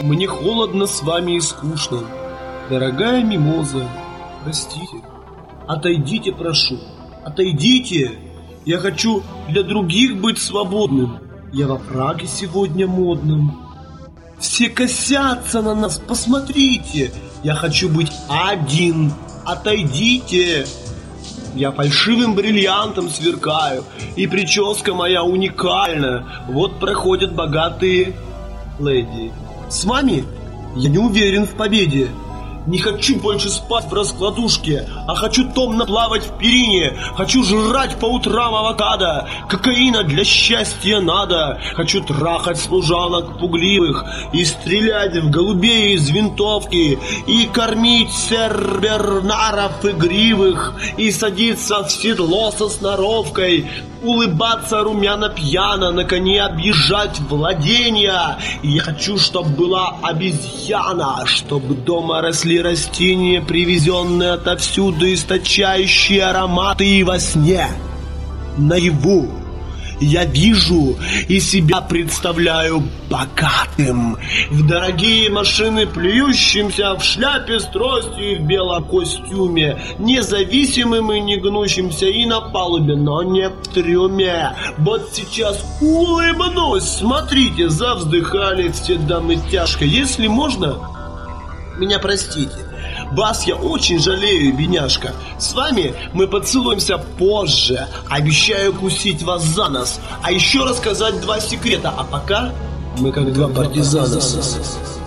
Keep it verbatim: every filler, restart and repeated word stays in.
Мне холодно с вами и скучно. Дорогая мимоза, простите. Отойдите, прошу. Отойдите. Я хочу для других быть свободным. Я во фраке сегодня модным. Все косятся на нас, посмотрите. Я хочу быть один. Отойдите. Я фальшивым бриллиантом сверкаю, и прическа моя уникальна. Вот проходят богатые леди. С вами я не уверен в победе. Не хочу больше спать в раскладушке, а хочу томно плавать в перине. Хочу жрать по утрам авокадо. Кокаина для счастья надо. Хочу трахать служанок пугливых и стрелять в голубей из винтовки, и кормить сер-бернаров игривых, и садиться в седло со сноровкой, улыбаться румяно-пьяно, на коне объезжать владения. И я хочу, чтоб была обезьяна, чтобы дома росли растения, привезенные отовсюду, источающие ароматы, и во сне, наяву, я вижу и себя представляю богатым, в дорогие машины плюющимся, в шляпе с тростью и в белом костюме, независимым и не гнущимся и на палубе, но не в трюме. Вот сейчас улыбнусь, смотрите, завздыхали все дамы тяжко. Если можно, меня простите. Вас я очень жалею, бедняжка. С вами мы поцелуемся позже. Обещаю кусить вас за нос, а еще рассказать два секрета. А пока мы как два партизана.